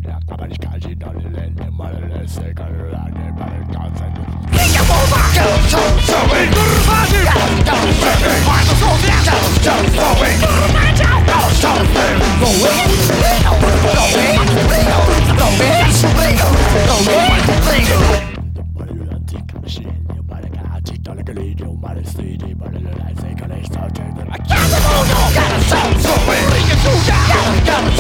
Aber ich kann sie doch nicht lernen, mal lässt kann lernen, mal ganz sein. I can't